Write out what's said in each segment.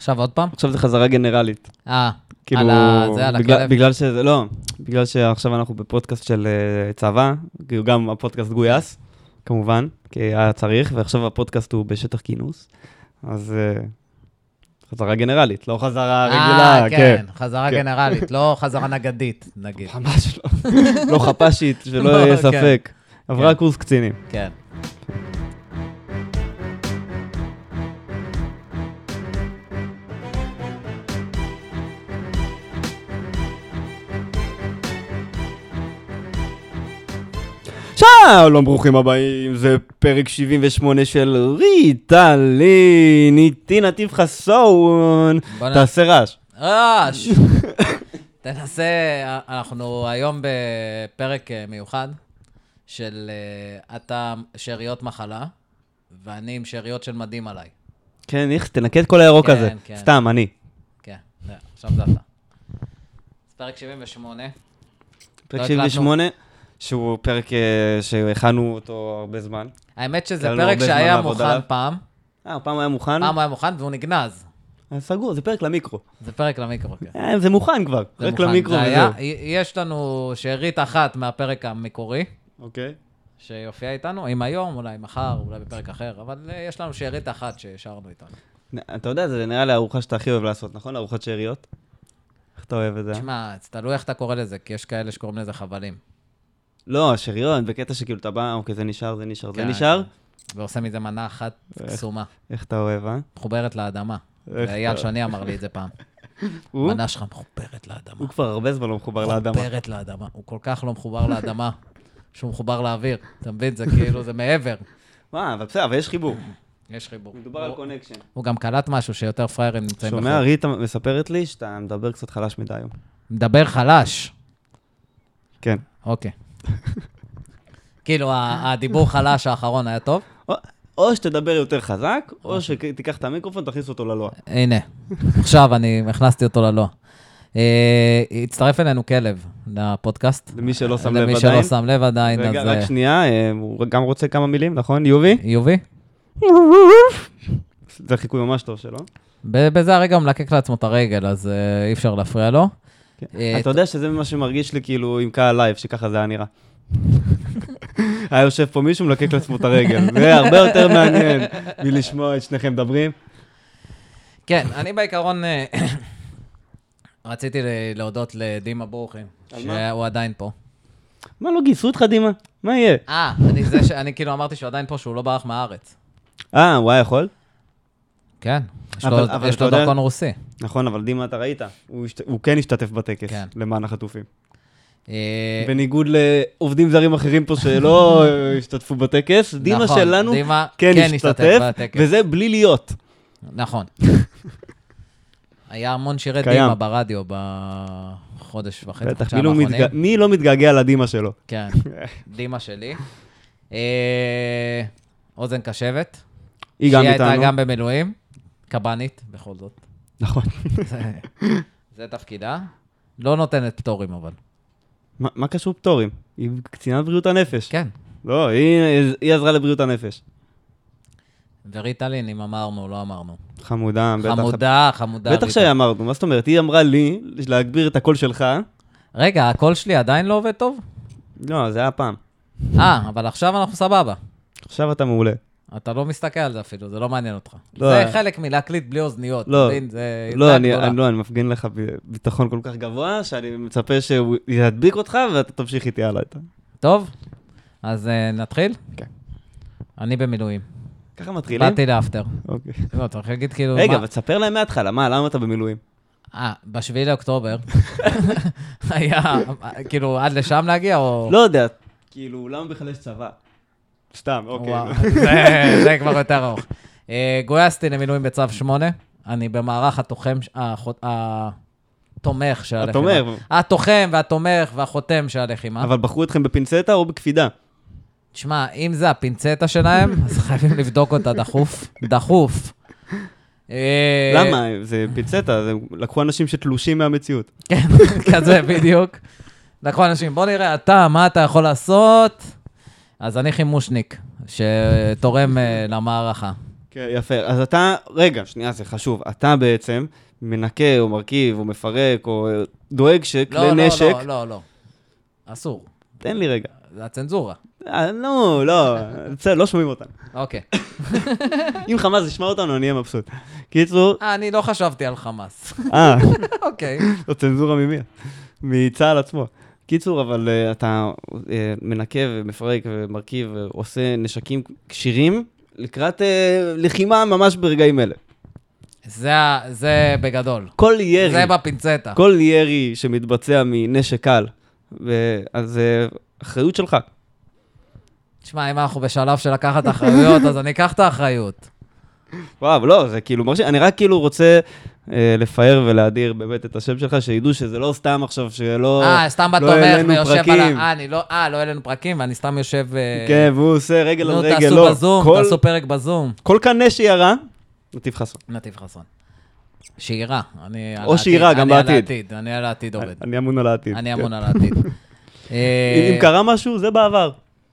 עכשיו עוד פעם? עכשיו זה חזרה גנרלית. כאילו, על הכלב? בגלל שזה, לא, בגלל שעכשיו אנחנו בפודקאסט של צבא, כאילו גם הפודקאסט גויס, כמובן, כי היה צריך, ועכשיו הפודקאסט הוא בשטח כינוס, אז חזרה גנרלית, לא חזרה רגילה. כן, חזרה גנרלית, לא חזרה נגדית, נגיד. ממש לא, לא חפשית, שלא יהיה ספק. עברה קורס קצינים. כן. שלום, ברוכים הבאים, זה פרק 78 של ריטלין, איתי נתיב חסון, תעשה רעש. רעש! תנסה, אנחנו היום בפרק מיוחד של אתה שאריות מחלה, ואני עם שאריות של מדים עליי. כן, תנקה את כל הירוק הזה, סתם, אני. כן, עכשיו זה אתה. פרק 78. פרק 78. שהוא פרק שהכנו אותו הרבה זמן. האמת שזה פרק שהיה מוכן פעם. פעם היה מוכן? פעם היה מוכן והוא נגנז. סגור, זה פרק למיקרו. זה פרק למיקרו, כן. זה מוכן כבר, פרק למיקרו וזהו. יש לנו שארית אחת מהפרק המקורי. אוקיי. שיופיע איתנו, אם היום, אולי מחר, אולי בפרק אחר, אבל יש לנו שארית אחת שהשארנו איתנו. אתה יודע, זה נראה לי הארוחה שאתה הכי אוהב לעשות, נכון? ארוחת שאריות? איך אתה אוהב את זה? תשמע, תלוי איך אתה קורא לזה, כי יש כאלה שקוראים לזה חבלים. לא, שריון, בקטע שכאילו אתה בא, אוקיי, זה נשאר, זה נשאר, זה נשאר. ועושה מזה מנה אחת קסומה. איך אתה אוהב, אה? מחוברת לאדמה. אייל שני אמר לי את זה פעם. מנה שלך מחוברת לאדמה. הוא כבר הרבה זמן לא מחובר לאדמה. מחוברת לאדמה. הוא כל כך לא מחובר לאדמה, שהוא מחובר לאוויר. אתה מבין? זה כאילו, זה מעבר. אבל בסדר, אבל יש חיבור. יש חיבור. מדובר על קונקשן. הוא גם קלט משהו שיותר פריירים נמצאים בחור. שומע, ריטה מספרת לי שאתה מדבר קצת חלש מדי היום. מדבר חלש? כן. אוקיי. כאילו, הדיבור חלש האחרון היה טוב? או שתדבר יותר חזק, או שתיקח את המיקרופון, תכניס אותו ללוע. הנה, עכשיו אני הכנסתי אותו ללוע. הצטרף אלינו כלב לפודקאסט. למי שלא שם לב עדיין. למי שלא שם לב עדיין. רגע, רק שנייה, הוא גם רוצה כמה מילים, נכון? יובי? יובי? זה חיקוי ממש טוב שלו. בזה הרגע הוא מלקק לעצמו את הרגל, אז אי אפשר להפריע לו. אתה יודע שזה מה שמרגיש לי כאילו עם קהל לייב, שככה זה היה נראה. היה יושב פה מישהו מלקק לעצמו את הרגל. זה הרבה יותר מעניין מלשמוע את שניכם מדברים. כן, אני בעיקרון רציתי להודות לדימה ברוכין, שהוא עדיין פה. מה לא גייסו אותך דימה? מה יהיה? אני כאילו אמרתי שהוא עדיין פה, שהוא לא ברח מהארץ. הוא היה יכול? כן, יש לו דרכון רוסי. נכון, אבל דימה אתה ראית, הוא כן השתתף בטקס למען החטופים. בניגוד לעובדים זרים אחרים פה שלא השתתפו בטקס, דימה שלנו כן השתתף, וזה בלי להיות. נכון. היה המון שירי דימה ברדיו בחודש וחצי. בטח, מי לא מתגעגע לדימה שלו? כן, דימה שלי. אוזן קשבת. היא גם איתנו. שהיא הייתה גם במילואים. קבנית, בכל זאת. נכון. זה תפקידה. לא נותנת פטורים, אבל. מה קשור פטורים? היא קצינת בריאות הנפש. כן. לא, היא עזרה לבריאות הנפש. וריטלין, אם אמרנו, לא אמרנו. חמודה, בטח. חמודה. בטח שאמרנו, מה זאת אומרת? היא אמרה לי להגביר את הקול שלך. רגע, הקול שלי עדיין לא עובד טוב? לא, זה היה פעם. אבל עכשיו אנחנו סבבה. עכשיו אתה מעולה. אתה לא מסתכל על זה אפילו, זה לא מעניין אותך. זה חלק מלהקליט בלי אוזניות. לא, אני מפגין לך ביטחון כל כך גבוה, שאני מצפה שהוא ידביק אותך, ואתה תמשיך איתי הלאה. טוב, אז נתחיל? כן. אני במילואים. ככה מתחילים? באתי לאפטר. אוקיי. לא, אתה יכול להגיד כאילו... רגע, ותספר להם מההתחלה, למה אתה במילואים? ב7 לאוקטובר, היה, כאילו, עד לשם להגיע, או... לא יודע, כאילו, למה בכלל יש צבא? סתם, אוקיי. זה כבר יותר ארוך. גויסתי למילואים בצו 8, אני במערך התומך של הלחימה. התומך והתומך והחותם של הלחימה. אבל בחרו אתכם בפינצטה או בקפידה? תשמע, אם זה הפינצטה שלהם, אז חייבים לבדוק אותה דחוף. למה? זה פינצטה, לקחו אנשים שתלושים מהמציאות. כן, כזה בדיוק. לקחו אנשים, בוא נראה, מה אתה יכול לעשות? אז אני חימושניק, שתורם למערכה. כן, יפה. אז אתה, רגע, שנייה, זה חשוב. אתה בעצם מנקה או מרכיב או מפרק או דואג שכלי נשק... לא. אסור. תן לי רגע. זה הצנזורה. לא, בסדר, לא שומעים אותנו. אוקיי. אם חמאס ישמע אותנו, אני אהיה מבסוט. קיצור... אני לא חשבתי על חמאס. אוקיי. זו צנזורה ממי? מצה"ל עצמו. קיצור, אבל אתה מנקה ומפרק ומרכיב ועושה נשקים כשירים לקראת לחימה ממש ברגעים אלה. זה בגדול. כל ירי... זה בפינצטה. כל ירי שמתבצע מנשק קל, אז זה אחריות שלך. תשמע, אם אנחנו בשלב של לקחת אחריות, אז אני אקח את האחריות. וואו, לא, זה כאילו מרשים. אני רק כאילו רוצה לפאר ולהדיר באמת את השם שלך, שידעו שזה לא סתם עכשיו, שלא... סתם בתומך ויושב על... לא אלינו פרקים, ואני סתם יושב... כן, והוא עושה רגל על רגל, לא. תעשו פרק בזום. כל קנה שירה, נתיב חסון. נתיב חסון. שירה. או שירה, גם בעתיד. אני על העתיד עובד. אני אמון על העתיד. אני אמון על העתיד. אם קרה משהו, זה בעבר.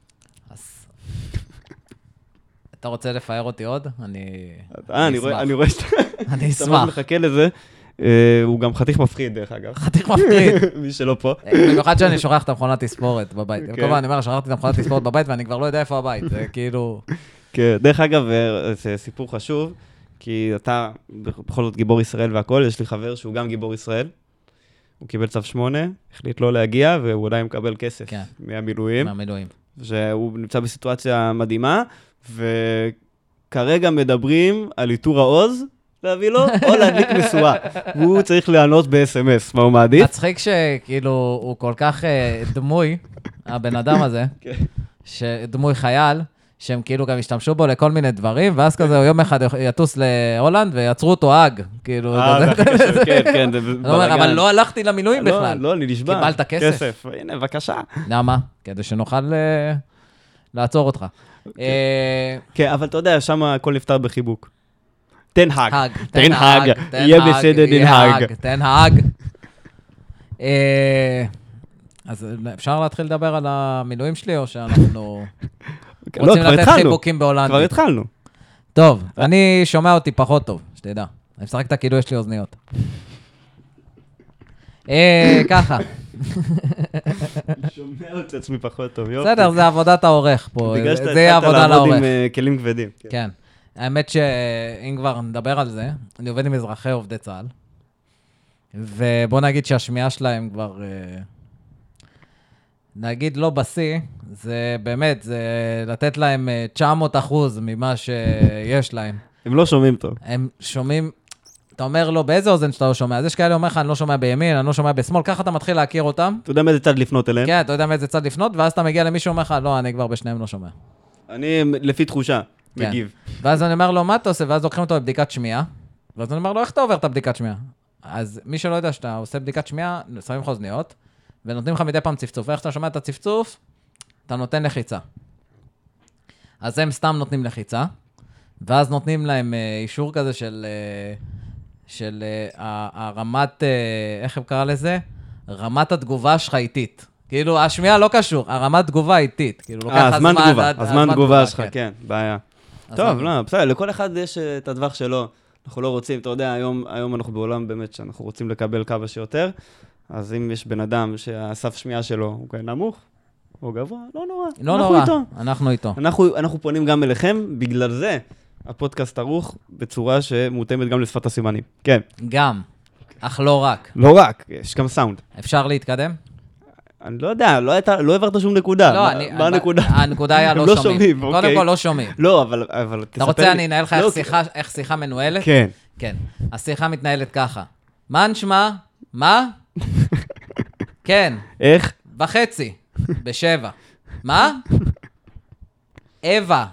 אתה רוצה לפאר אותי עוד? אני רואה שאתה... אני אשמח. אתה מאוד מחכה לזה. הוא גם חתיך מפחיד, דרך אגב. חתיך מפחיד. מי שלא פה. במיוחד שאני שוכח את המכונת תספורת בבית. כל פעם אני אומר, שכחתי את המכונת תספורת בבית, ואני כבר לא יודע איפה הבית. זה כאילו... כן, דרך אגב, זה סיפור חשוב, כי אתה בכל זאת גיבור ישראל והכל, יש לי חבר שהוא גם גיבור ישראל. הוא קיבל צו 8, החליט לא להגיע, והוא עדיין מקבל כסף מהמילואים. מהמילואים. שהוא נמצא בסיטואציה מדהימה, וכרגע מדברים על איתור העוז, להביא לו, או להדליק משואה. הוא צריך לענות ב-SMS, מה הוא מעדיף? מצחיק שכאילו הוא כל כך דמוי, הבן אדם הזה, שדמוי חייל, שהם כאילו גם השתמשו בו לכל מיני דברים, ואז כזה הוא יום אחד יטוס להולנד ויצרו אותו אג, כאילו... כן, אבל לא הלכתי למילואים בכלל. לא, אני נשבע. קיבלת כסף. הנה, בבקשה. למה? כדי שנוכל לעצור אותך. כן, אבל אתה יודע, שם הכל נפתר בחיבוק. תנהג. תנהג. יהיה בסדר, תנהג. תנהג. אז אפשר להתחיל לדבר על המילואים שלי, או שאנחנו רוצים לתת חיבוקים בהולנדית? כבר התחלנו. טוב, אני שומע אותי פחות טוב, שתדע. אני משחק את הכאילו, יש לי אוזניות. ככה. אני שומע את עצמי פחות טוב, יופי. בסדר, זה עבודת העורך פה. בגלל שאתה זה התחלת עבודה לעבוד לעורך. עם כלים כבדים. כן. האמת שאם כבר נדבר על זה, אני עובד עם אזרחי עובדי צה"ל, ובוא נגיד שהשמיעה שלהם כבר, נגיד לא בשיא, זה באמת, זה לתת להם 900% ממה שיש להם. הם לא שומעים טוב. הם שומעים, אתה אומר לו, באיזה אוזן שאתה לא שומע? אז יש כאלה אומר לך, אני לא שומע בימין, אני לא שומע בשמאל, ככה אתה מתחיל להכיר אותם. אתה יודע מאיזה צד לפנות אליהם? כן, אתה יודע מאיזה צד לפנות, ואז אתה מגיע למישהו אומר לך, לא, אני כבר בשניהם לא שומע. אני לפי תחושה, מגיב. ואז אני אומר לו, מה אתה עושה? ואז לוקחים אותו בבדיקת שמיעה, ואז אני אומר לו, איך אתה עובר את הבדיקת שמיעה? אז מי שלא יודע שאתה עושה בדיקת שמיעה, שמים לך אוזניות, ונותנים לך מדי פעם צפצוף, ואיך אתה שומע את הצפצוף, אתה נותן לחיצה. אז הם סתם נותנים לחיצה, ואז נותנים להם אישור כזה של הרמת, איך הם קרא לזה? רמת התגובה שלך איטית. כאילו, השמיעה לא קשור, הרמת תגובה איטית. כאילו, לוקח הזמן תגובה, הזמן תגובה שלך, כן, בעיה. טוב, לא, בסדר, לכל אחד יש את הדווח שלו. אנחנו לא רוצים, אתה יודע, היום אנחנו בעולם באמת שאנחנו רוצים לקבל כמה שיותר, אז אם יש בן אדם שהסף שמיעה שלו הוא כאן נמוך, או גבוה, לא נורא. לא נורא, אנחנו איתו. אנחנו פונים גם אליכם, בגלל זה הפודקאסט ערוך בצורה שמותאמת גם לשפת הסימנים. כן. גם, אך לא רק. לא רק, יש גם סאונד. אפשר להתקדם? אני לא יודע, לא העברת שום נקודה. לא, מה הנקודה? הנקודה היה לא שומעים. אוקיי. קודם כל לא שומעים. לא, אבל תספר לי. אתה רוצה אני אנהל לך איך שיחה מנוהלת? כן. כן. השיחה מתנהלת ככה. מה נשמע? מה? כן. איך? בחצי. בשבע. מה? אווה.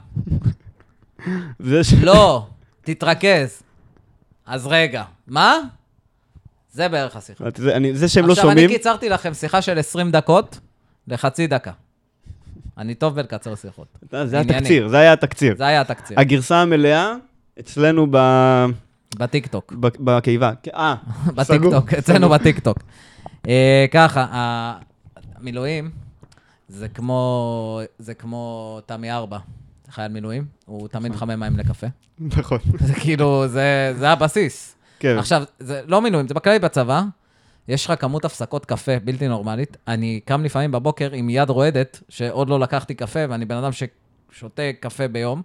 לא, תתרכז. אז רגע. מה? זה בערך השיחה. זה שהם לא שומעים. עכשיו, אני קיצרתי לכם שיחה של 20 דקות לחצי דקה. אני טוב בלקצר שיחות. זה התקציר, זה היה התקציר. זה היה התקציר. הגרסה המלאה אצלנו בטיקטוק. בקיבה. בטיקטוק, אצלנו בטיקטוק. ככה, המילואים זה כמו תמי 4. חייל מילואים, הוא תמיד מחמם מים לקפה. נכון. זה כאילו, זה הבסיס. כן. עכשיו, זה לא מילואים, זה בכללי בצבא, יש לך כמות הפסקות קפה בלתי נורמלית, אני קם לפעמים בבוקר עם יד רועדת, שעוד לא לקחתי קפה, ואני בן אדם ששותה קפה ביום,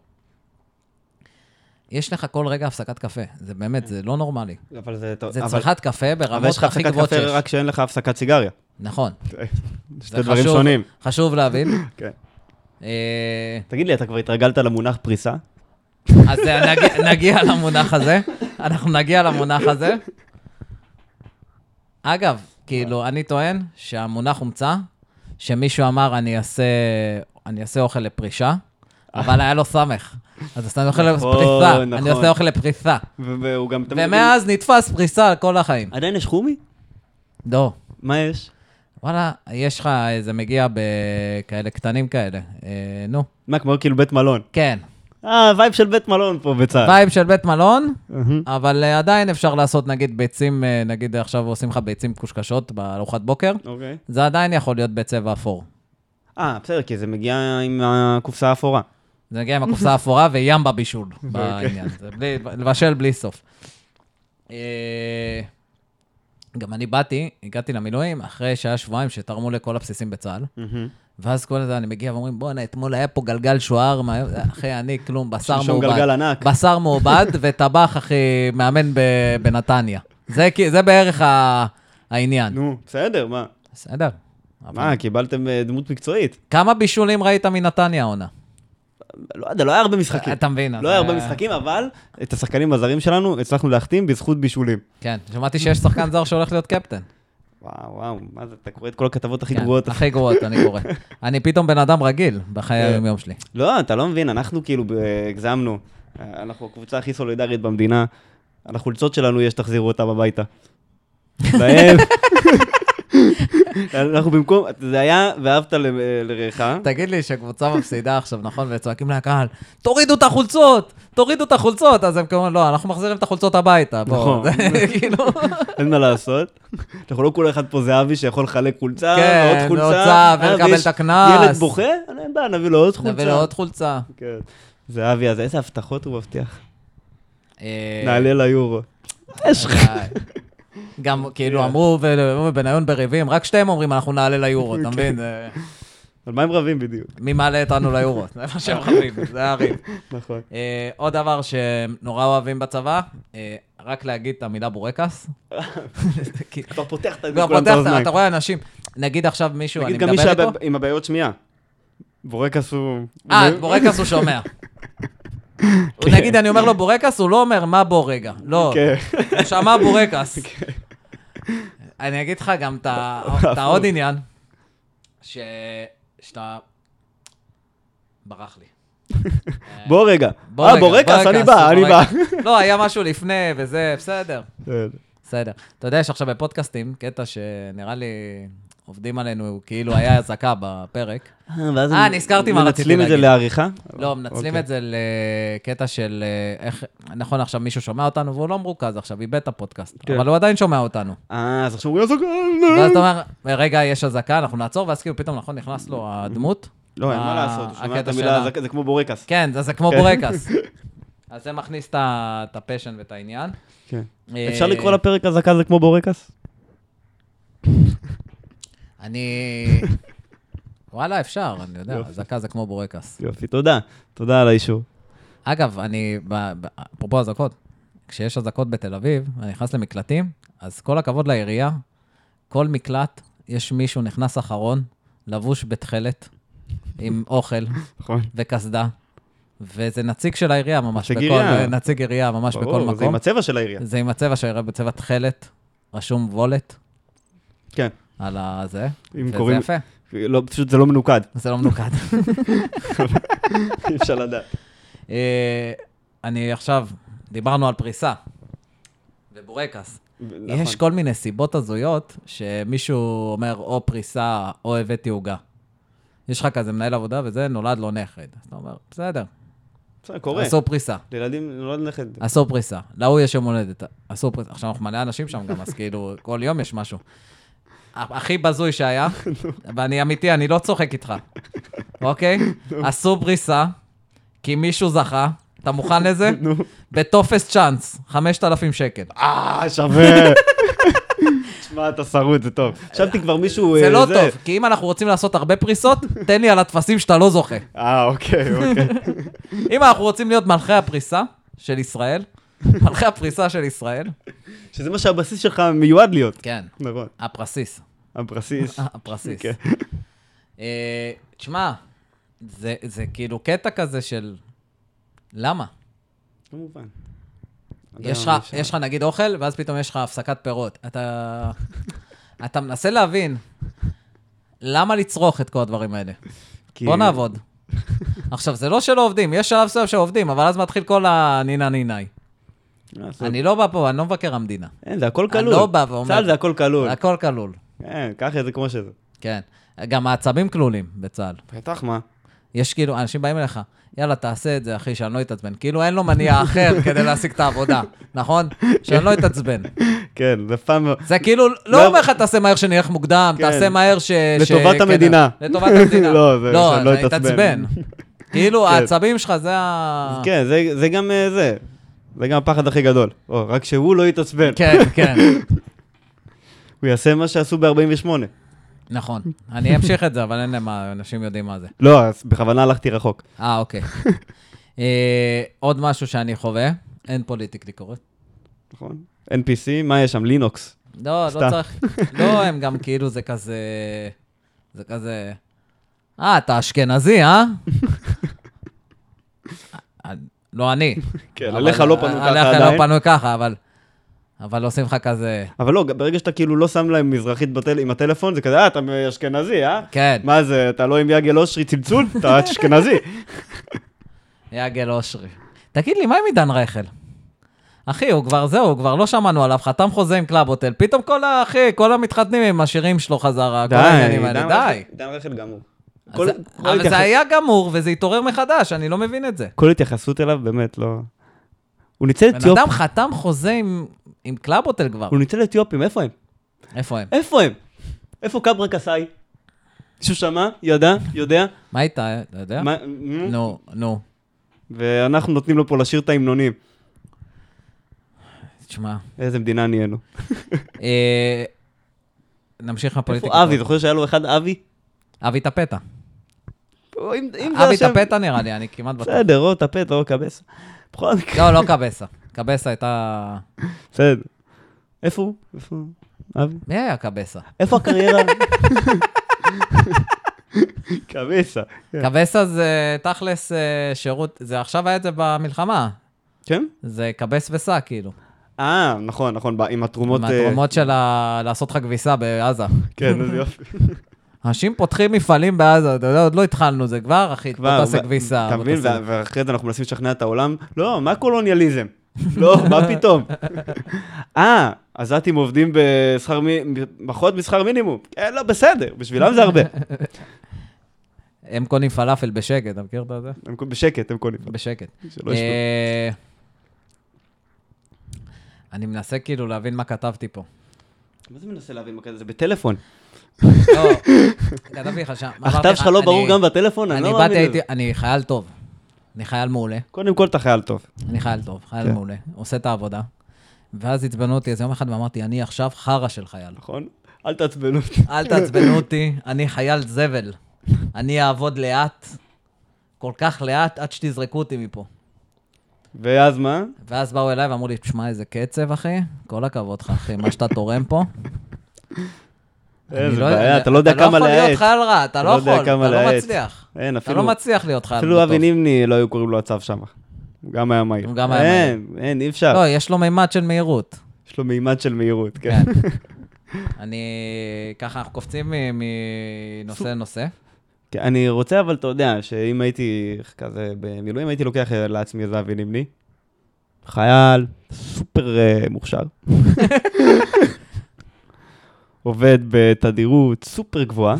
יש לך כל רגע הפסקת קפה, זה באמת, זה לא נורמלי. אבל זה טוב. זה צריכת קפה ברמות אבל יש לך הכי הפסקת גבוהות קפה שיש. רק שאין לך הפסקת סיגריה. נכון. שתי דברים שונים. חשוב להבין. כן. תגיד לי, אתה כבר התרגלת למונח פריסה? אז נגיע למונח הזה, אנחנו נגיע למונח הזה. אגב, כאילו, אני טוען שהמונח הומצא, שמישהו אמר, אני אעשה אוכל לפרישה, אבל היה לו סמך. אז אני אוכל לפריסה, אני עושה אוכל לפריסה. והוא גם תמיד... ומאז נתפס פריסה כל החיים. עדיין יש חומי? לא. מה יש? וואלה, יש לך, זה מגיע בכאלה קטנים כאלה. נו. מה, כמו כאילו בית מלון? כן. וייב של בית מלון פה בצד. וייב של בית מלון, אבל עדיין אפשר לעשות נגיד ביצים, נגיד עכשיו עושים לך ביצים קושקשות בארוחת בוקר, זה עדיין יכול להיות בצבע אפור. בסדר, כי זה מגיע עם הקופסה האפורה. זה מגיע עם הקופסה האפורה וים בבישול בעניין. זה לבשל בלי סוף. גם אני הגעתי למילואים אחרי שהיה שבועיים שתרמו לכל הבסיסים בצה"ל, ואז כל זה אני מגיע ואומרים, בוא, אתמול היה פה גלגל שוער, אחי, אני כלום, בשר מעובד. גלגל ענק. בשר מעובד וטבח, אחי, מאמן בנתניה. זה בערך העניין. נו, בסדר, מה? בסדר. מה, קיבלתם דמות מקצועית? כמה בישולים ראית מנתניה העונה? לא יודע, לא היה הרבה משחקים. אתה מבין. לא היה הרבה משחקים, אבל את השחקנים הזרים שלנו הצלחנו להחתים בזכות בישולים. כן, שמעתי שיש שחקן זר שהולך להיות קפטן. וואו, מה זה, אתה קורא את כל הכתבות הכי גרועות. הכי גרועות, אני קורא. אני פתאום בן אדם רגיל בחיי היום שלי. לא, אתה לא מבין, אנחנו כאילו הגזמנו, אנחנו הקבוצה הכי סולידרית במדינה, על החולצות שלנו יש תחזירו אותם הביתה. להם. אנחנו במקום, זה היה ואהבת לרעך. תגיד לי שקבוצה מפסידה עכשיו, נכון? וצועקים לקהל, תורידו את החולצות, תורידו את החולצות. אז הם כמובן, לא, אנחנו מחזירים את החולצות הביתה. נכון. אין מה לעשות. אנחנו לא כל אחד פה זה אבי שיכול לחלק חולצה, עוד חולצה. כן, הוצאה, ולקבל את הכנס. ילד בוכה? אין בעיה, נביא לו עוד חולצה. נביא לו עוד חולצה. זה אבי, אז איזה הבטחות הוא מבטיח? נעלה ליורו. יש לך. גם כאילו אמרו בניון בריבים, רק שתיהם אומרים, אנחנו נעלה ליורו, אתה מבין? על מה הם רבים בדיוק? מי מעלה אותנו ליורו? זה מה שהם רבים, זה הריב. נכון. עוד דבר שנורא אוהבים בצבא, רק להגיד את המילה בורקס. כבר פותח את האוזניים. אתה רואה אנשים, נגיד עכשיו מישהו, אני מדבר איתו. נגיד גם מי עם הבעיות שמיעה. בורקס הוא... בורקס הוא שומע. נגיד, אני אומר לו בורקס, הוא לא אומר מה בוא רגע. לא, הוא שמע בורקס. אני אגיד לך גם את העוד עניין, שאתה... ברח לי. בוא רגע. בורקס, אני בא. לא, היה משהו לפני וזה, בסדר. בסדר. אתה יודע, יש עכשיו בפודקאסטים, קטע שנראה לי... עובדים עלינו, כאילו היה הזקה בפרק. נזכרתי מה רציתי להגיד. מנצלים את זה לעריכה? לא, מנצלים את זה לקטע של איך, נכון, עכשיו מישהו שומע אותנו, והוא לא מרוכז עכשיו, איבד את הפודקאסט, אבל הוא עדיין שומע אותנו. אז עכשיו הוא הזקה. ואז אתה אומר, רגע, יש הזקה, אנחנו נעצור, ואז כאילו פתאום, נכון, נכנס לו הדמות. לא, אין מה לעשות, הוא שומע את המילה, זה כמו בורקס. כן, זה כמו בורקס. אז זה מכניס את הפשן ואת העניין. אפשר לקרוא לפרק הזקה זה כמו בורקס? וואלה, אפשר, אני יודע, הזקה זה כמו בורקס. יופי, תודה. תודה על האישור. אגב, אפרופו הזקות, כשיש הזקות בתל אביב, אני נכנס למקלטים, אז כל הכבוד לעירייה, כל מקלט, יש מישהו נכנס אחרון, לבוש בתכלת, עם אוכל וקסדה, וזה נציג של העירייה ממש, נציג עירייה ממש בכל מקום. זה עם הצבע של העירייה. זה עם הצבע של העירייה, בצבע תכלת, רשום וולט. כן. על הזה, וזה יפה. לא, פשוט זה לא מנוקד. זה לא מנוקד. אי אפשר לדעת. אני עכשיו, דיברנו על פריסה, ובורקס. יש כל מיני סיבות הזויות, שמישהו אומר, או פריסה, או הבאתי עוגה. יש לך כזה מנהל עבודה, וזה נולד לו נכד. אז אתה אומר, בסדר. קורה. עשו פריסה. לילדים נולד נכד. עשו פריסה. להוא יש יום הולדת. עשו פריסה. עכשיו אנחנו מלא אנשים שם גם, אז כאילו, כל יום יש משהו. הכי בזוי שהיה, ואני אמיתי, אני לא צוחק איתך, אוקיי? עשו פריסה, כי מישהו זכה, אתה מוכן לזה? בטופס צ'אנס, 5,000 שקל. שווה. תשמע, אתה שרוט, זה טוב. חשבתי כבר מישהו... זה לא טוב, כי אם אנחנו רוצים לעשות הרבה פריסות, תן לי על התפסים שאתה לא זוכה. אוקיי. אם אנחנו רוצים להיות מלכי הפריסה של ישראל, מלכי הפריסה של ישראל. שזה מה שהבסיס שלך מיועד להיות. כן. נכון. הפרסיס. הפרסיס. הפרסיס. תשמע, זה כאילו קטע כזה של... למה? כמובן. יש לך נגיד אוכל, ואז פתאום יש לך הפסקת פירות. אתה מנסה להבין למה לצרוך את כל הדברים האלה. בוא נעבוד. עכשיו, זה לא שלא עובדים, יש שלב סוף שעובדים, אבל אז מתחיל כל הנינה ניני. אני לא בא פה, אני לא מבקר המדינה. אין, זה הכל כלול. אני לא בא ואומר... צה"ל זה הכל כלול. זה הכל כלול. כן, קח את זה כמו שזה. כן. גם העצבים כלולים בצה"ל. בטח, מה? יש כאילו, אנשים באים אליך, יאללה, תעשה את זה, אחי, שאני לא אתעצבן. כאילו אין לו מניע אחר כדי להשיג את העבודה, נכון? שאני לא אתעצבן. כן, זה פעם... זה כאילו, לא אומר לך, תעשה מהר שנלך מוקדם, תעשה מהר לטובת המדינה. לטובת המדינה. לא, זה התעצבן. כאילו, העצבים שלך זה כן, זה גם זה. זה גם הפחד הכי גדול. רק שהוא לא יתעצבן. כן, כן. הוא יעשה מה שעשו ב-48. נכון. אני אמשיך את זה, אבל אין למה, אנשים יודעים מה זה. לא, אז בכוונה הלכתי רחוק. אוקיי. עוד משהו שאני חווה, אין פוליטיקלי קורקט. נכון. NPC, מה יש שם? לינוקס. לא צריך. לא, הם גם כאילו זה כזה... זה כזה... אתה אשכנזי, אה? לא אני. כן, עליך לא פנו ככה עדיין. עליך לא פנו ככה, אבל עושים לך כזה... אבל לא, ברגע שאתה כאילו לא שם להם מזרחית עם הטלפון, זה כזה, אתה אשכנזי, אה? כן. מה זה, אתה לא עם יגל אושרי צלצול? אתה אשכנזי. יגל אושרי. תגיד לי, מה עם עידן רייכל? אחי, הוא כבר לא שמענו עליו, חתם חוזה עם קלאב הוטל, פתאום כל המתחתנים עם השירים שלו חזרה, כל העניינים האלה, די. עידן רייכל גמור. אבל זה היה גמור, וזה התעורר מחדש, אני לא מבין את זה. כל התייחסות אליו באמת לא... הוא ניצל בן אדם חתם חוזה עם קלאב הוטל כבר. הוא ניצל אתיופים, איפה הם? איפה הם? איפה קברה קסאי? מישהו שמע? יודע? מה איתה? אתה יודע? נו. ואנחנו נותנים לו פה לשיר את ההמנונים. תשמע. איזה מדינה נהיינו. נמשיך מהפוליטיקה. איפה אבי? זוכר שהיה לו אחד אבי? אבי טפטה. אבי טפטה נראה לי, אני כמעט בטוח. בסדר, או טפטה או קבסה. לא קבסה. קבסה הייתה... בסדר. איפה הוא? אבי? מי היה קבסה? איפה הקריירה? קבסה. קבסה זה תכלס שירות, זה עכשיו היה את זה במלחמה. כן? זה קבס וסע כאילו. נכון, עם התרומות... עם התרומות של לעשות לך כביסה בעזה. כן, איזה יופי. אנשים פותחים מפעלים בעזה, אתה יודע, עוד לא התחלנו, זה כבר, אחי, בוא תעשה כביסה. אתה מבין, ואחרי זה אנחנו מנסים לשכנע את העולם, לא, מה קולוניאליזם? לא, מה פתאום? עזתים עובדים פחות משכר מינימום. לא, בסדר, בשבילם זה הרבה. הם קונים פלאפל בשקט, אתה מכיר את זה? בשקט, הם קונים. בשקט. אני מנסה כאילו להבין מה כתבתי פה. מה זה מנסה להבין מה כתבתי? זה בטלפון. לא, כתבתי לך שם. הכתב שלך לא ברור גם בטלפון? אני חייל טוב. אני חייל מעולה. קודם כל אתה חייל טוב. אני חייל טוב, חייל מעולה. עושה את העבודה. ואז הצבנו אותי איזה יום אחד ואמרתי, אני עכשיו חרה של חייל. נכון? אל תעצבנו אותי. אל תעצבנו אותי, אני חייל זבל. אני אעבוד לאט, כל כך לאט, עד שתזרקו אותי מפה. ואז מה? ואז באו אליי ואמרו לי, תשמע איזה קצב, אחי. כל הכבוד לך, אחי, מה שאתה תורם פה. איזה בעיה, אתה לא יודע כמה להעט. אתה לא יכול להיות חייל רע, אתה לא יכול, אתה לא מצליח. אתה לא מצליח להיות חייל. אפילו אבי נימני לא היו קוראים לו הצו שם. הוא גם היה מהיר. הוא גם היה מהיר. אין, אי אפשר. לא, יש לו מימד של מהירות. יש לו מימד של מהירות, כן. ככה אנחנו קופצים מנושא לנושא. אני רוצה, אבל אתה יודע, שאם הייתי כזה במילואים, הייתי לוקח לעצמי איזה אבי נימני. חייל סופר מוכשר. עובד בתדירות סופר גבוהה.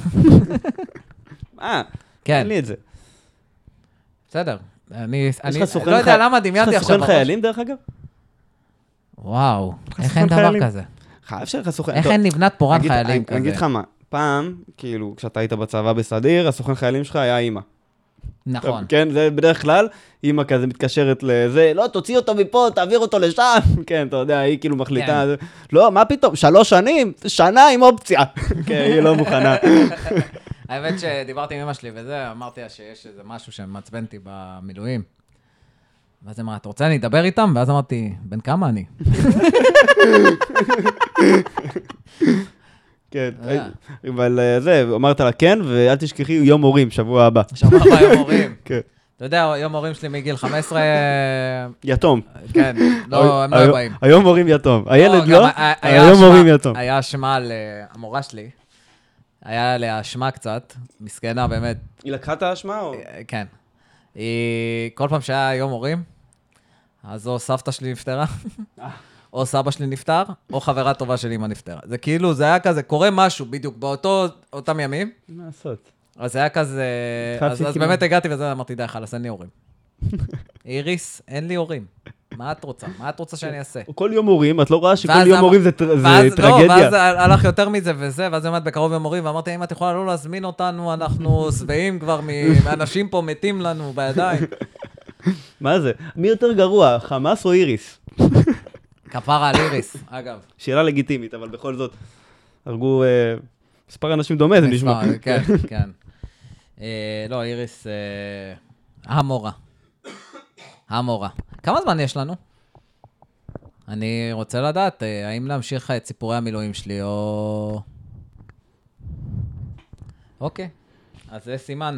אין לי את זה. בסדר. אני לא יודע למה דמיינתי עכשיו. יש לך סוכן חיילים דרך אגב? וואו, איך אין דבר כזה? חייב שלך סוכן. איך אין נבנת פורן חיילים כזה? אני אגיד לך מה, פעם, כאילו, כשאתה היית בצבא בסדיר, הסוכן חיילים שלך היה אימא. נכון. כן, זה בדרך כלל, אמא כזה מתקשרת לזה, לא, תוציא אותו מפה, תעביר אותו לשם. כן, אתה יודע, היא כאילו מחליטה, לא, מה פתאום, 3 שנים, שנה עם אופציה. כן, היא לא מוכנה. האמת שדיברתי עם אמא שלי וזה, אמרתי לה שיש איזה משהו שמעצבן אותי במילואים. ואז אמרה, אתה רוצה אני אדבר איתם? ואז אמרתי, בן כמה אני? כן, אבל זה, אמרת לה כן, ואל תשכחי יום הורים, שבוע הבא. שבוע הבא יום הורים. כן. אתה יודע, יום הורים שלי מגיל 15... יתום. כן, לא, הם לא באים. היום הורים יתום. הילד לא, היום הורים יתום. היה אשמה על המורה שלי. היה לה אשמה קצת, מסכנה באמת. היא לקחה את האשמה או? כן. כל פעם שהיה יום הורים, אז או סבתא שלי נפטרה, או סבא שלי נפטר, או חברה טובה שלי אמא נפטרה. זה כאילו, זה היה כזה, קורה משהו בדיוק באותם ימים. מה לעשות? אז זה היה כזה, אז באמת הגעתי וזה, אמרתי, די, חלס, אין לי הורים. איריס, אין לי הורים. מה את רוצה? מה את רוצה שאני אעשה? כל יום הורים, את לא רואה שכל יום הורים זה טרגדיה. ואז הלך יותר מזה וזה, ואז עמד בקרוב יום הורים, ואמרתי, אם את יכולה לא להזמין אותנו, אנחנו שבעים כבר מאנשים פה מתים לנו בידיים. מה זה? מי יותר גרוע, חמאס או איריס? כפרה על איריס, אגב. שאלה לגיטימית, אבל בכל זאת, הרגו מספר אנשים דומה, זה נשמע. כן, כן. לא, איריס, המורה. המורה. כמה זמן יש לנו? אני רוצה לדעת, האם להמשיך את סיפורי המילואים שלי, או... אוקיי, אז זה סימן.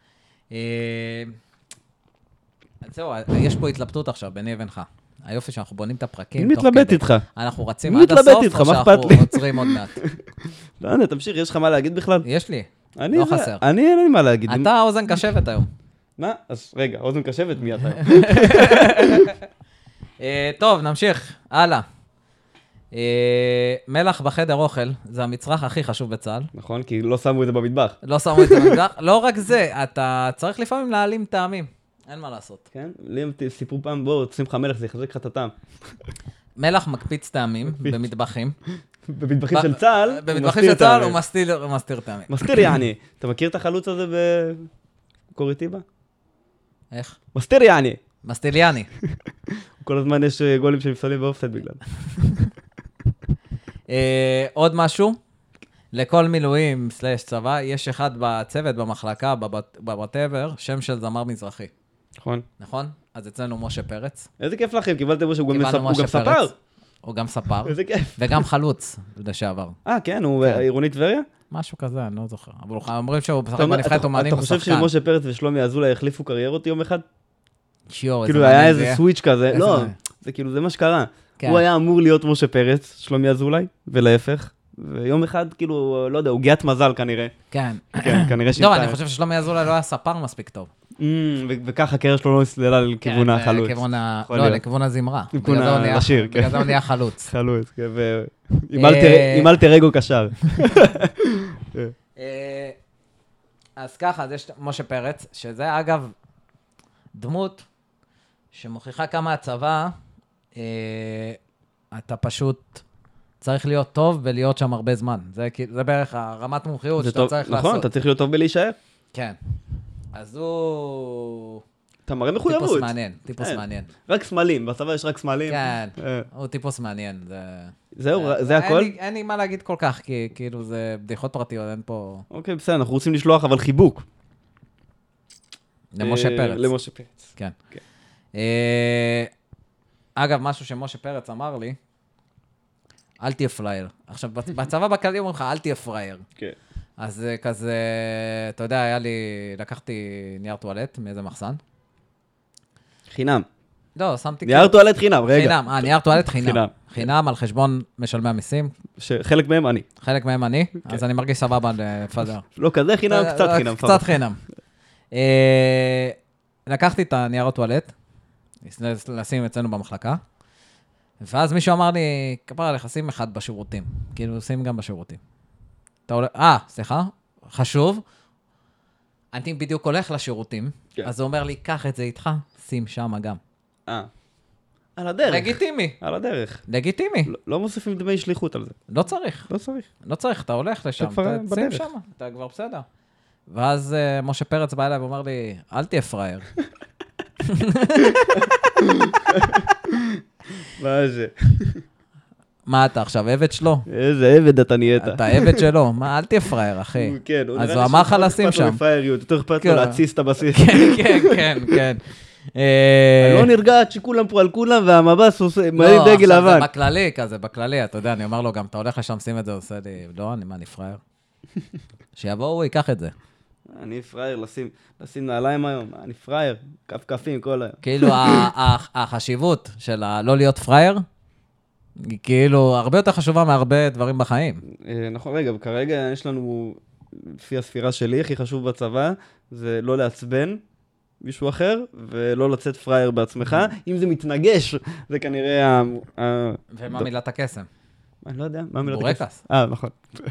זהו, יש פה התלבטות עכשיו, ביני ובינך. היופי שאנחנו בונים את הפרקים. מי מתלבט איתך? אנחנו רצים עד הסוף, או שאנחנו עוצרים עוד מעט? לא, תמשיך, יש לך מה להגיד בכלל? יש לי, לא חסר. אני אין לי מה להגיד. אתה האוזן קשבת היום. מה? אז רגע, אוזן קשבת מי אתה? טוב, נמשיך, הלאה. מלח בחדר אוכל, זה המצרך הכי חשוב בצה"ל. נכון, כי לא שמו את זה במטבח. לא שמו את זה במטבח. לא רק זה, אתה צריך לפעמים להעלים טעמים. אין מה לעשות. כן? לי הם סיפרו פעם, בואו, שים לך מלח, זה יחזק לך את הטעם. מלח מקפיץ טעמים במטבחים. במטבחים של צה"ל, במטבחים של צה"ל הוא מסתיר טעמים. מסתיר יעני. אתה מכיר את החלוץ הזה בקוריטיבה? איך? מסתיר יעני. מסטיליאני. כל הזמן יש גולים שנפסלים באופסייד בגלל. עוד משהו? לכל מילואים סלש צבא, יש אחד בצוות, במחלקה, בוואטאבר, שם של זמר מזרחי. נכון. נכון? אז אצלנו משה פרץ. איזה כיף לכם, קיבלתם שהוא גם משה ספר. פרץ. הוא גם ספר. איזה כיף. וגם חלוץ, לשעבר. כן, הוא עירונית טבריה? משהו כזה, אני לא זוכר. אבל אומרים שהוא משחק בנבחרת אומנים, הוא שחקן. אתה חושב שמשה פרץ ושלומי אזולאי החליפו קריירות יום אחד? שיור, כאילו היה איזה סוויץ' כזה, לא, זה כאילו, זה מה שקרה. הוא היה אמור להיות משה פרץ, שלומי אזולאי, ולהפך. ויום אחד, כאילו, לא יודע, הוא גיית מזל כנראה. כן. כן, כנראה לא, אני חושב ששלומי אזולאי לא היה ספר מספיק טוב. וככה הקריירה שלו לא הסללה לכיוון החלוץ. לא, לכיוון הזמרה. לכיוון השיר, כן. בגלל זה הוא נהיה חלוץ. חלוץ, כן, עם אלטר אגו קשר. אז ככה, אז יש משה פרץ, שזה אגב דמות שמוכיחה כמה הצבא, אתה פשוט צריך להיות טוב ולהיות שם הרבה זמן. זה בערך הרמת מומחיות שאתה צריך לעשות. נכון, אתה צריך להיות טוב בלהישאר. כן. אז הוא... אתה מראה מחויבות. טיפוס מעניין, טיפוס מעניין. רק סמלים, בצבא יש רק סמלים. כן, הוא טיפוס מעניין. זהו, זה הכל? אין לי מה להגיד כל כך, כי כאילו זה בדיחות פרטיות, אין פה... אוקיי, בסדר, אנחנו רוצים לשלוח אבל חיבוק. למשה פרץ. למשה פרץ. כן. אגב, משהו שמשה פרץ אמר לי, אל תהיה פרייר. עכשיו, בצבא בכללי אומרים לך, אל תהיה פרייר. כן. אז כזה, אתה יודע, לקחתי נייר טואלט מאיזה מחסן. חינם. לא, שמתי... נייר טואלט חינם, רגע. חינם, נייר טואלט חינם. חינם על חשבון משלמי המיסים. שחלק מהם אני. חלק מהם אני, אז אני מרגיש סבבה לפזר. לא כזה חינם, קצת חינם. קצת חינם. לקחתי את הנייר טואלט, לשים אצלנו במחלקה, ואז מישהו אמר לי, כפרה עליך, שים אחד בשירותים. כאילו, שים גם בשירותים. סליחה, חשוב. אני בדיוק הולך לשירותים, אז הוא אומר לי, קח את זה איתך, שים שם גם. על הדרך. לגיטימי. על הדרך. לגיטימי. לא מוסיפים דמי שליחות על זה. לא צריך. לא צריך. לא צריך, אתה הולך לשם, שים שם, אתה כבר בסדר. ואז משה פרץ בא אליי ואומר לי, אל תהיה פראייר. מה זה? מה אתה עכשיו, עבד שלו? איזה עבד אתה נהיית. אתה עבד שלו, מה, אל תהיה פראייר, אחי. כן, אז הוא אמר לך לשים שם. יותר אכפת לו להציס את הבסיס. כן. אני לא נרגע עד שכולם פה על כולם, והמבס מרים דגל לבן. לא, עכשיו זה בכללי, כזה, בכללי, אתה יודע, אני אומר לו גם, אתה הולך לשם, שים את זה, עושה לי, לא, אני פראייר. שיבואו, הוא ייקח את זה. אני פראייר, לשים נעליים היום, אני פראייר, כפכפים כל היום. כאילו, החשיבות של לא להיות פראייר, היא כאילו הרבה יותר חשובה מהרבה דברים בחיים. נכון, רגע, וכרגע יש לנו, לפי הספירה שלי, הכי חשוב בצבא, זה לא לעצבן מישהו אחר, ולא לצאת פראייר בעצמך. אם זה מתנגש, זה כנראה... ומה מילת הקסם? אני לא יודע, מה מילת הקסם? בורקס. נכון.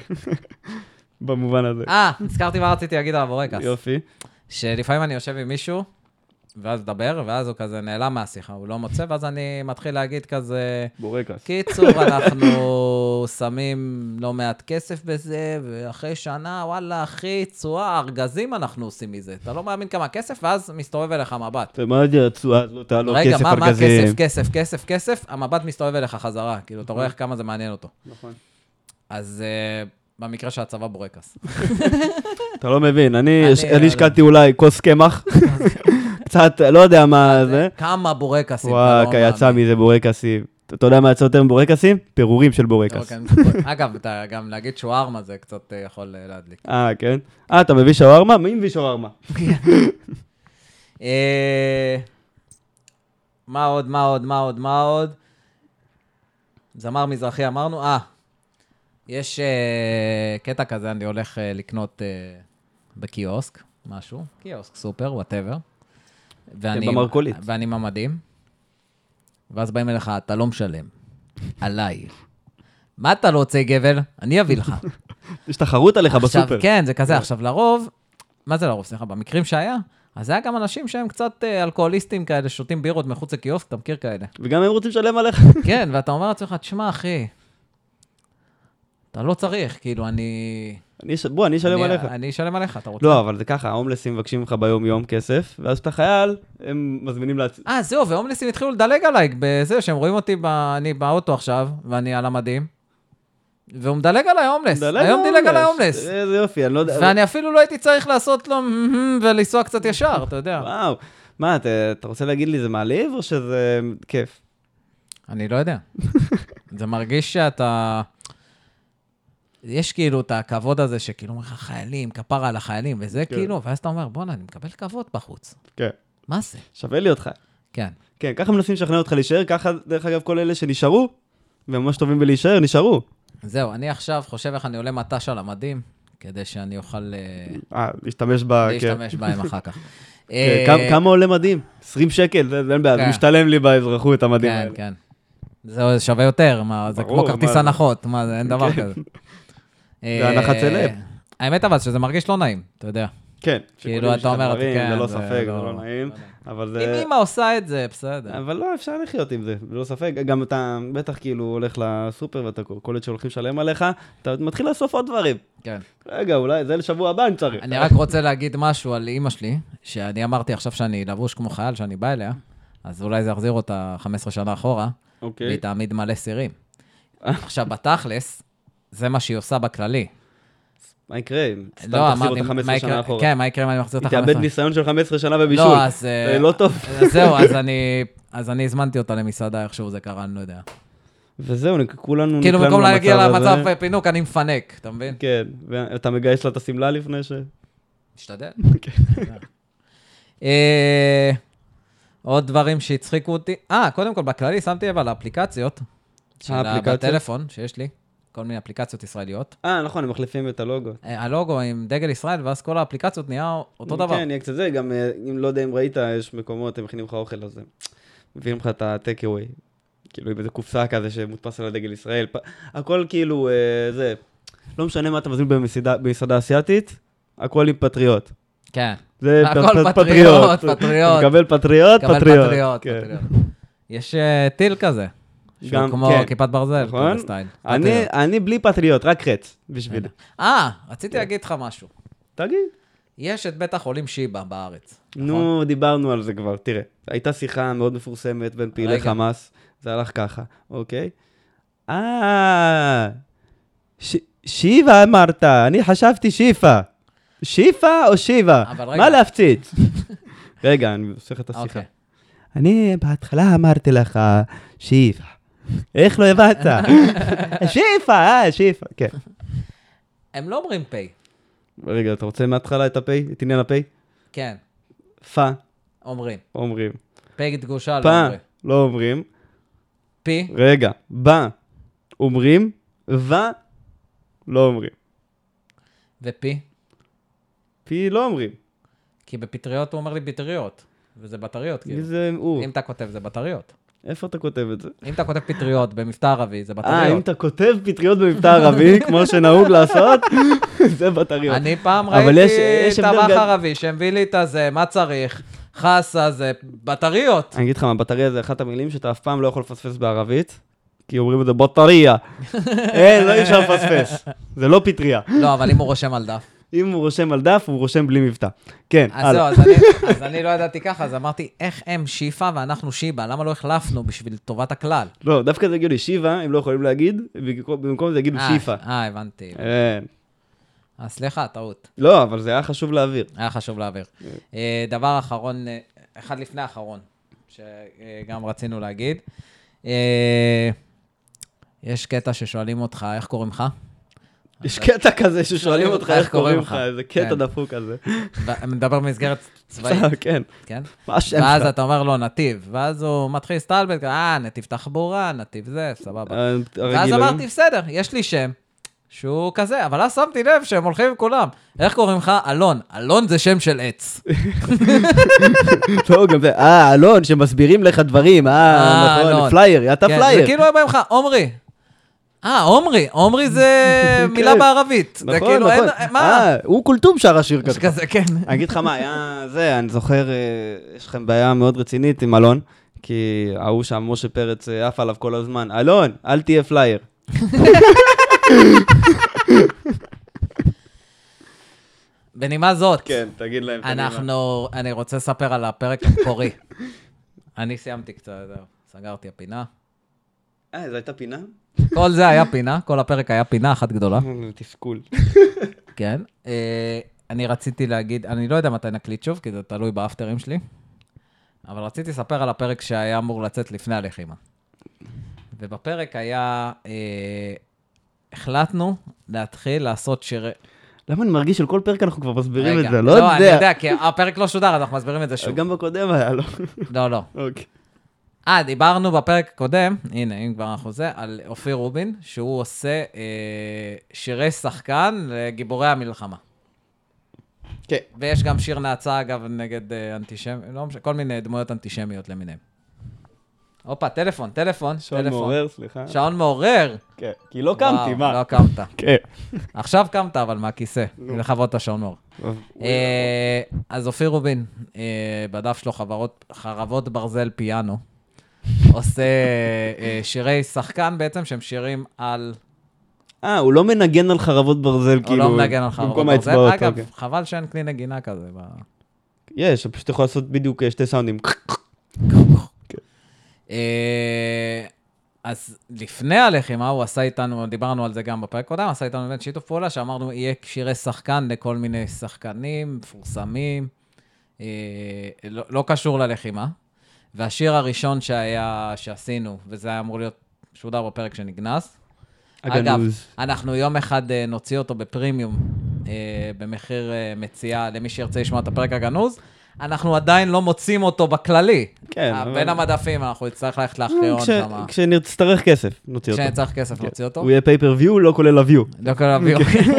במובן הזה. הזכרתי מה רציתי להגיד על הבורקס. יופי. שלפעמים אני יושב עם מישהו, ואז דבר, ואז הוא כזה נעלם מהשיחה, הוא לא מוצא, ואז אני מתחיל להגיד כזה... בורקס. קיצור, אנחנו שמים לא מעט כסף בזה, ואחרי שנה, וואלה, אחי, צועה, ארגזים אנחנו עושים מזה. אתה לא מאמין כמה כסף, ואז מסתובב אליך מבט. ומה זה הצועה? לא תעלו רגע, כסף מה ארגזים. כסף, המבט מסתובב אליך חזרה. כאילו, אתה רואה איך כמה זה מעניין אותו. נכון. אז במקרה שהצבא בורקס. אתה לא מבין, אני השקעתי אולי כוס קמח, קצת, לא יודע מה זה. כמה בורקסים. וואו, יצא מזה בורקסים. אתה יודע מה יצא יותר מבורקסים? פירורים של בורקס. אגב, גם להגיד שווארמה זה קצת יכול להדליק. כן? אתה מביא שווארמה? מי מביא שווארמה? מה עוד? זמר מזרחי אמרנו, יש קטע כזה, אני הולך לקנות בקיוסק, משהו, קיוסק, סופר, whatever. במרקולית. ואני ממדים, ואז באים אליך, אתה לא משלם, עליי. מה אתה לא רוצה, גבל? אני אביא לך. יש תחרות עליך בסופר. כן, זה כזה. עכשיו, לרוב, מה זה לרוב? סליחה, במקרים שהיה, אז זה היה גם אנשים שהם קצת אלכוהוליסטים כאלה, שותים בירות מחוץ לקיוסק, אתה מכיר כאלה. וגם הם רוצים לשלם עליך. כן, ואתה אומר לעצמך, תשמע, אחי, אתה לא צריך, כאילו, אני אשלם עליך. אני אשלם עליך, אתה רוצה? לא, אבל זה ככה, ההומלסים מבקשים לך ביום יום כסף, ואז כשאתה חייל, הם מזמינים זהו, וההומלסים התחילו לדלג עליי, בזה שהם רואים אותי, אני באוטו עכשיו, ואני על המדים, והוא מדלג עליי, ההומלס. היום דילג עליי ההומלס. איזה יופי, אני לא יודע. ואני אפילו לא הייתי צריך לעשות לו ולנסוע קצת ישר, אתה יודע. וואו. מה, אתה רוצה להגיד לי, זה מעליב או שזה כיף? אני לא יודע. זה מרגיש שאתה... יש כאילו את הכבוד הזה שכאילו אומר לך חיילים, כפרה על החיילים, וזה כאילו, ואז אתה אומר, בוא'נה, אני מקבל כבוד בחוץ. כן. מה זה? שווה לי אותך. כן. כן, ככה מנסים לשכנע אותך להישאר, ככה, דרך אגב, כל אלה שנשארו, וממש טובים בלהישאר, נשארו. זהו, אני עכשיו חושב איך אני עולה מטש על המדים, כדי שאני אוכל... להשתמש בהם אחר כך. כמה עולה מדים? 20 שקל, זה אין בעיה, זה משתלם לי באזרחות המדים האלה. כן, כן. זה שווה יותר, זה כמו כרטיס הנחות, אין דבר כזה. זה הנחת סלב. האמת אבל שזה מרגיש לא נעים, אתה יודע. כן. כאילו אתה אומר, זה לא ספק, זה לא נעים. אם אמא עושה את זה, בסדר. אבל לא, אפשר לחיות עם זה, לא ספק. גם אתה בטח כאילו הולך לסופר ואתה קולט שהולכים לשלם עליך, אתה מתחיל לאסוף עוד דברים. כן. רגע, אולי זה לשבוע הבא אני צריך. אני רק רוצה להגיד משהו על אמא שלי, שאני אמרתי עכשיו שאני לבוש כמו חייל, שאני בא אליה, אז אולי זה יחזיר אותה 15 שנה אחורה, והיא תעמיד מלא סירים. עכשיו, בתכלס, זה מה שהיא עושה בכללי. מה יקרה? סתם תחזיר אותה 15 שנה אחורה. כן, מה יקרה אם אני מחזיר אותה 15 שנה? היא תאבד ניסיון של 15 שנה בבישול. לא, אז... זה לא טוב. זהו, אז אני הזמנתי אותה למסעדה, איכשהו זה קרה, אני לא יודע. וזהו, כולנו נקלענו כאילו, במקום להגיע למצב פינוק, אני מפנק, אתה מבין? כן, ואתה מגייס לה את הסמלה לפני ש... משתדל. עוד דברים שהצחיקו אותי. קודם כל, בכללי שמתי לב על האפליקציות, בטלפון שיש לי. כל מיני אפליקציות ישראליות. נכון, הם מחליפים את הלוגו. הלוגו עם דגל ישראל, ואז כל האפליקציות נהיה אותו דבר. כן, נהיה קצת זה, גם אם לא יודע אם ראית, יש מקומות, הם מכינים לך אוכל לזה. מביאים לך את הטק-אווי. כאילו, באיזה קופסה כזה שמודפס על הדגל ישראל. הכל כאילו, זה, לא משנה מה אתה מזמין במסעדה אסיאתית, הכל עם פטריוט. כן. זה הכל פטריוט. פטריוט. מקבל פטריוט, פטריוט. יש טיל כזה. שהוא כמו כיפת ברזל, כזה סטייל. אני בלי פטריוט, רק חץ בשבילי. רציתי להגיד לך משהו. תגיד. יש את בית החולים שיבא בארץ. נו, דיברנו על זה כבר. תראה, הייתה שיחה מאוד מפורסמת בין פעילי חמאס, זה הלך ככה, אוקיי? שיבה אמרת, אני חשבתי שיפה. שיפה או שיבה? מה להפציץ? רגע, אני עושה לך את השיחה. אני בהתחלה אמרתי לך, שיפה. איך לא הבנת? שיפה, שיפה, כן. הם לא אומרים פי. רגע, אתה רוצה מההתחלה את הפי? את עניין הפי? כן. פה. אומרים. אומרים. פי דגושה לא אומרים. לא אומרים. פי. רגע, בא. אומרים, לא אומרים. ופי? פי לא אומרים. כי בפטריות הוא אומר לי בטריות, וזה בטריות. מי זה הוא? אם אתה כותב, זה בטריות. איפה אתה כותב את זה? אם אתה כותב פטריות במבטא ערבי, זה בטריות. אם אתה כותב פטריות במבטא ערבי, כמו שנהוג לעשות, זה בטריות. אני פעם ראיתי טבח ערבי שהביא לי את הזה, מה צריך? חסה, זה בטריות. אני אגיד לך מה, בטריה זה אחת המילים שאתה אף פעם לא יכול לפספס בערבית, כי אומרים את זה בטריה. אין, לא אפשר לפספס. זה לא פטריה. לא, אבל אם הוא רושם על דף. אם הוא רושם על דף, הוא רושם בלי מבטא. כן, הלאה. אז אני לא ידעתי ככה, אז אמרתי, איך הם שיפה ואנחנו שיבה? למה לא החלפנו בשביל טובת הכלל? לא, דווקא זה הגיעו לי שיבה, הם לא יכולים להגיד, במקום זה יגידו שיפה. הבנתי. סליחה, טעות. לא, אבל זה היה חשוב להעביר. היה חשוב להעביר. דבר אחרון, אחד לפני האחרון, שגם רצינו להגיד. יש קטע ששואלים אותך, איך קוראים לך? יש קטע כזה ששואלים אותך איך קוראים לך, איזה קטע דפוק כזה. מדבר במסגרת צבאית. כן. כן? מה השם שלך? ואז אתה אומר לו נתיב, ואז הוא מתחיל להסתלבט, נתיב תחבורה, נתיב זה, סבבה. ואז אמרתי, בסדר, יש לי שם, שהוא כזה, אבל אז שמתי לב שהם הולכים עם כולם. איך קוראים לך? אלון. אלון זה שם של עץ. לא, גם זה, אלון, שמסבירים לך דברים, נכון, פלייר, אתה פלייר. זה כאילו הם באים לך, עומרי. עומרי זה מילה בערבית. נכון, נכון. הוא קולטום שר השיר כזה. כזה, כן. אני אגיד לך מה, היה זה, אני זוכר, יש לכם בעיה מאוד רצינית עם אלון, כי ההוא שם, משה פרץ, עף עליו כל הזמן, אלון, אל תהיה פלייר. בנימה זאת, כן, תגיד להם. אני רוצה לספר על הפרק המקורי. אני סיימתי קצת, סגרתי הפינה. זו הייתה פינה? כל זה היה פינה, כל הפרק היה פינה אחת גדולה. תסכול. כן. אני רציתי להגיד, אני לא יודע מתי נקליט שוב, כי זה תלוי באפטרים שלי, אבל רציתי לספר על הפרק שהיה אמור לצאת לפני הלחימה. ובפרק היה, החלטנו להתחיל לעשות שירי... למה אני מרגיש שלכל פרק אנחנו כבר מסבירים את זה? לא יודע. אני יודע, כי הפרק לא שודר, אז אנחנו מסבירים את זה שוב. גם בקודם היה, לא? לא. אוקיי. דיברנו בפרק הקודם, הנה, אם כבר אנחנו זה, על אופיר רובין, שהוא עושה שירי שחקן לגיבורי המלחמה. כן. ויש גם שיר נאצה, אגב, נגד כל מיני דמויות אנטישמיות למיניהם. הופה, טלפון. שעון מעורר, סליחה. שעון מעורר. כן, כי לא קמתי, מה? לא קמת. כן. עכשיו קמת, אבל מהכיסא, לכבוד את השעון מעורר. אז אופיר רובין, בדף שלו חרבות ברזל פיאנו, עושה שירי שחקן בעצם, שהם שירים על... הוא לא מנגן על חרבות ברזל, כאילו... הוא לא מנגן על חרבות ברזל. אגב, חבל שאין כלי נגינה כזה. יש, פשוט יכול לעשות בדיוק שתי סאונדים. אז לפני הלחימה הוא עשה איתנו, דיברנו על זה גם בפרק קודם, עשה איתנו באמת שיתוף פעולה, שאמרנו יהיה שירי שחקן לכל מיני שחקנים, מפורסמים, לא קשור ללחימה. והשיר הראשון שעשינו, וזה היה אמור להיות שודר בפרק שנגנס. אגב, אנחנו יום אחד נוציא אותו בפרימיום, במחיר מציאה למי שירצה לשמוע את הפרק הגנוז. אנחנו עדיין לא מוצאים אותו בכללי. כן. בין המדפים, אנחנו נצטרך ללכת לארכיון שם. כשנצטרך כסף, נוציא אותו. כשנצטרך כסף, נוציא אותו. הוא יהיה פייפר-ויו, לא כולל הוויו. לא כולל הוויו.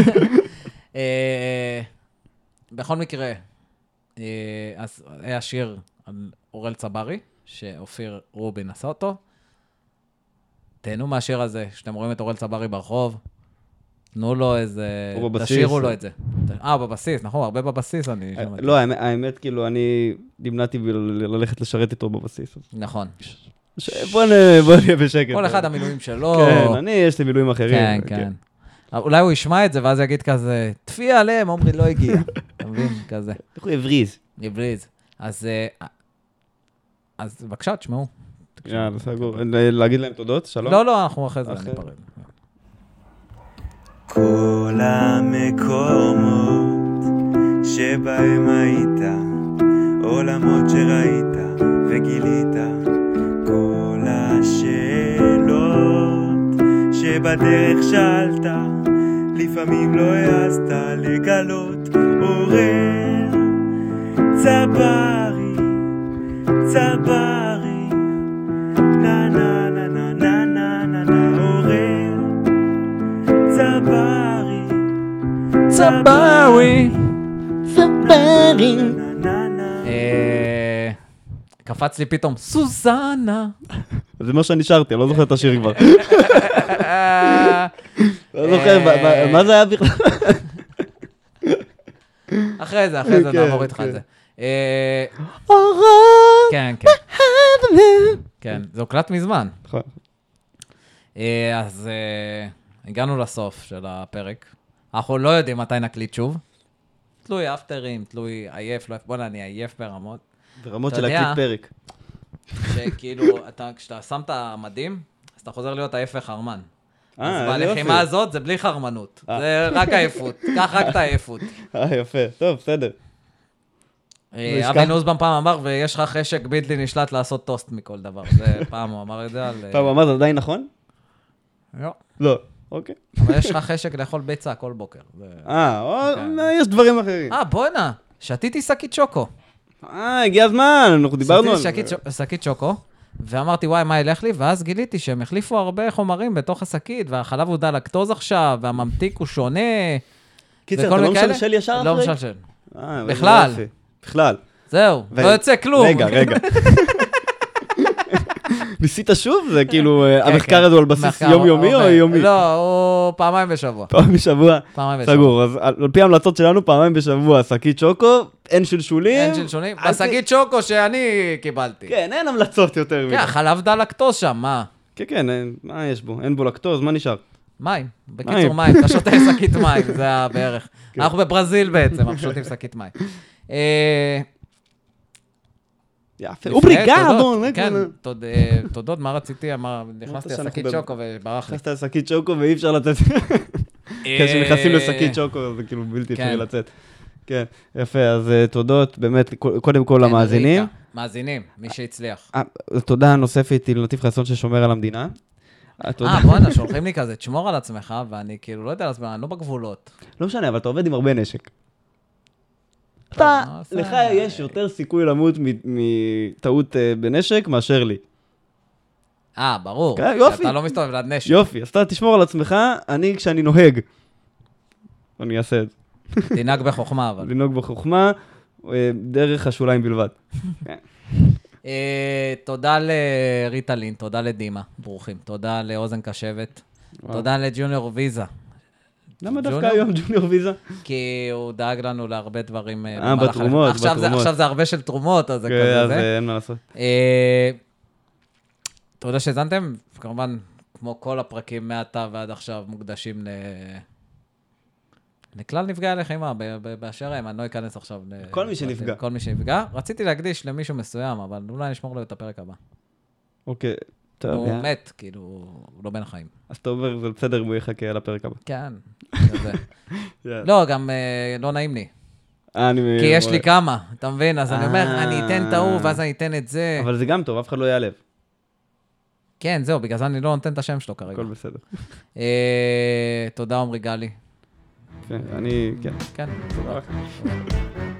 בכל מקרה, אז היה שיר על אורל צברי, שאופיר רובין עשה אותו. תהנו מהשיר הזה, שאתם רואים את אורל צברי ברחוב, תנו לו איזה... תשאירו לו את זה. בבסיס, נכון, הרבה בבסיס אני שמעתי. לא, האמת, כאילו, אני נמנעתי ללכת לשרת איתו בבסיס. נכון. בוא נהיה בשקט. כל אחד המילואים שלו. כן, יש לי מילואים אחרים. כן. אולי הוא ישמע את זה, ואז יגיד כזה, תפי עליהם, עומרי לא הגיע. אתה מבין? כזה. איך הוא הבריז? הבריז. אז בבקשה, תשמעו. יאללה, סגור. להגיד להם תודות? שלום? לא, אנחנו אחרי זה ניפרד. כל המקומות שבהם היית, עולמות שראית וגילית, כל השאלות שבדרך שאלת, לפעמים לא העזת לגלות. עורר צברי, צברי, נה נה נה נה נה נה נה נה. עורר צברי, צברי, צברי. קפץ לי פתאום, סוזנה. זה מה שאני שרתי, אני לא זוכר את השיר כבר. לא זוכר, מה זה היה בכלל? אחרי זה נעבור איתך על זה. כן. כן, זה הוקלט מזמן. נכון. אז הגענו לסוף של הפרק. אנחנו לא יודעים מתי נקליט שוב. תלוי אפטרים, תלוי עייף, בוא'נה, אני עייף ברמות. ברמות של להקליט פרק. שכאילו, כשאתה שם את המדים, אז אתה חוזר להיות עייף וחרמן. אז יופי. בלחימה הזאת זה בלי חרמנות. זה רק עייפות. קח רק את העייפות. יפה, טוב, בסדר. אבי נוסבאום פעם אמר, ויש לך חשק בלתי נשלט לעשות טוסט מכל דבר. זה פעם הוא אמר את זה על... פעם הוא אמר, זה עדיין נכון? לא. לא, אוקיי. אבל יש לך חשק לאכול ביצה כל בוקר. יש דברים אחרים. בוא'נה, שתיתי שקית שוקו. הגיע הזמן, אנחנו דיברנו על זה. שתיתי שקית שוקו, ואמרתי, וואי, מה ילך לי? ואז גיליתי שהם החליפו הרבה חומרים בתוך השקית, והחלב הוא דל לקטוז עכשיו, והממתיק הוא שונה. קיצר, אתה לא משלשל ישר אחרי? לא משלשל. בכלל. בכלל. זהו, לא יוצא כלום. רגע. ניסית שוב? זה כאילו, המחקר הזה הוא על בסיס יומיומי או יומי? לא, הוא פעמיים בשבוע. פעם בשבוע? סגור, אז על פי ההמלצות שלנו, פעמיים בשבוע, שקית שוקו, אין שלשולים. אין שלשולים, בשקית שוקו שאני קיבלתי. כן, אין המלצות יותר. כן, חלב דל לקטוז שם, מה? כן, מה יש בו? אין בו לקטוז, מה נשאר? מים, בקיצור מים, אתה שותה שקית מים, זה בערך. אנחנו בברזיל בעצם, אנחנו שותים שקית מים. יפה, אובריגדו. כן, תודות, מה רציתי? נכנסתי לשקית שוקו וברח לי. נכנסת לשקית שוקו ואי אפשר לצאת. כשנכנסים לשקית שוקו זה כאילו בלתי אפשרי לצאת. כן, יפה, אז תודות באמת, קודם כל למאזינים. מאזינים, מי שהצליח. תודה נוספת היא לנתיב חסון ששומר על המדינה. בוא'נה, שולחים לי כזה, תשמור על עצמך, ואני כאילו לא יודע על עצמך, אני לא בגבולות. לא משנה, אבל אתה עובד עם הרבה נשק. לך יש יותר סיכוי למות מטעות בנשק מאשר לי. ברור. יופי. אתה לא מסתובב ליד נשק. יופי, אז אתה תשמור על עצמך, אני כשאני נוהג. אני אעשה את זה. תנהג בחוכמה, אבל. לנהוג בחוכמה, דרך השוליים בלבד. תודה לריטלין, תודה לדימה, ברוכים. תודה לאוזן קשבת. תודה לג'וניור ויזה. למה דווקא היום ג'וניור ויזה? כי הוא דאג לנו להרבה דברים. בתרומות. עכשיו זה הרבה של תרומות, אז זה כזה זה. אז אין מה לעשות. תודה שהזנתם, כמובן, כמו כל הפרקים מעתה ועד עכשיו מוקדשים לכלל נפגעי הלחימה, באשר הם, אני לא אכנס עכשיו. כל מי שנפגע. כל מי שנפגע. רציתי להקדיש למישהו מסוים, אבל אולי נשמור לו את הפרק הבא. אוקיי. הוא מת, כאילו, הוא לא בין החיים. אז אתה אומר, זה בסדר אם הוא יחכה על הפרק הבא. כן, כזה. לא, גם לא נעים לי. כי יש לי כמה, אתה מבין? אז אני אומר, אני אתן את ההוא, ואז אני אתן את זה. אבל זה גם טוב, אף אחד לא יעלב. כן, זהו, בגלל זה אני לא נותן את השם שלו כרגע. הכל בסדר. תודה, עומרי גלי. כן, אני, כן. כן, תודה.